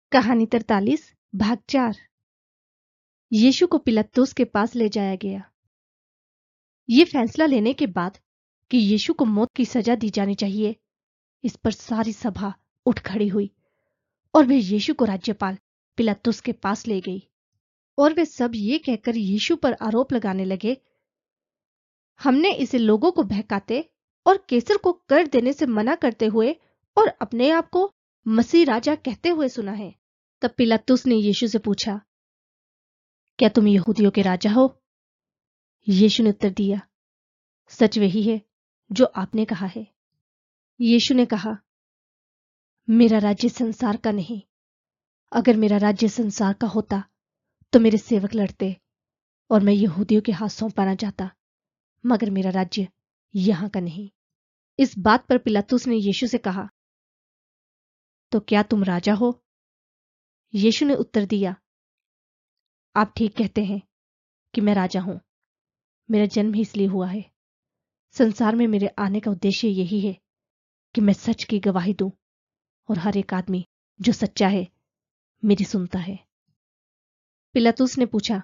कहानी 43 भाग 4। यीशु को पिलातुस के पास ले जाया गया। ये फैसला लेने के बाद कि यीशु को मौत की सजा दी जानी चाहिए, इस पर सारी सभा उठ खड़ी हुई और वे यीशु को राज्यपाल पिलातुस के पास ले गई। और वे सब ये कहकर यीशु पर आरोप लगाने लगे, हमने इसे लोगों को बहकाते और कैसर को कर देने से मना करते हुए और अपने आप को मसीह राजा कहते हुए सुना है। तब पिलातुस ने यीशु से पूछा, क्या तुम यहूदियों के राजा हो? यीशु ने उत्तर दिया, सच वही है जो आपने कहा है। यीशु ने कहा, मेरा राज्य संसार का नहीं। अगर मेरा राज्य संसार का होता तो मेरे सेवक लड़ते और मैं यहूदियों के हाथ सौंपा ना जाता, मगर मेरा राज्य यहां का नहीं। इस बात पर पिलातुस ने यीशु से कहा, तो क्या तुम राजा हो? यीशु ने उत्तर दिया, आप ठीक कहते हैं कि मैं राजा हूं। मेरा जन्म ही इसलिए हुआ है। संसार में मेरे आने का उद्देश्य यही है कि मैं सच की गवाही दूं और हर एक आदमी जो सच्चा है मेरी सुनता है। पिलातुस ने पूछा,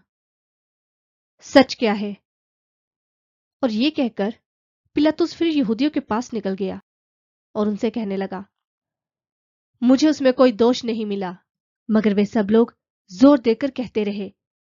सच क्या है? और ये कहकर पिलातुस फिर यहूदियों के पास निकल गया और उनसे कहने लगा, मुझे उसमें कोई दोष नहीं मिला। मगर वे सब लोग जोर देकर कहते रहे,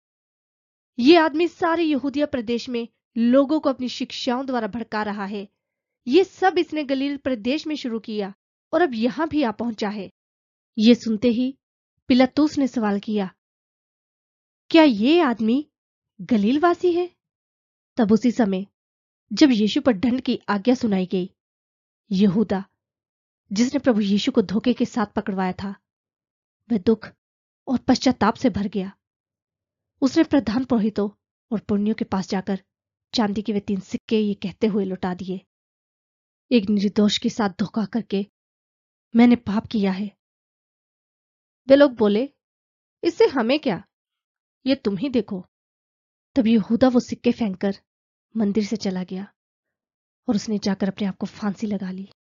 ये आदमी सारे यहूदिया प्रदेश में लोगों को अपनी शिक्षाओं द्वारा भड़का रहा है। ये सब इसने गलील प्रदेश में शुरू किया और अब यहां भी आ पहुंचा है। ये सुनते ही पिलातुस ने सवाल किया, क्या ये आदमी गलीलवासी है? तब उसी समय जब यीशु पर दंड की आज्ञा सुनाई गई, यहूदा जिसने प्रभु यीशु को धोखे के साथ पकड़वाया था, वह दुख और पश्चाताप से भर गया। उसने प्रधान पुरोहितों और पुण्यों के पास जाकर चांदी के वे 3 सिक्के ये कहते हुए लौटा दिए, एक निर्दोष के साथ धोखा करके मैंने पाप किया है। वे लोग बोले, इससे हमें क्या, ये तुम ही देखो। तब यहूदा वो सिक्के फेंककर मंदिर से चला गया और उसने जाकर अपने आप को फांसी लगा ली।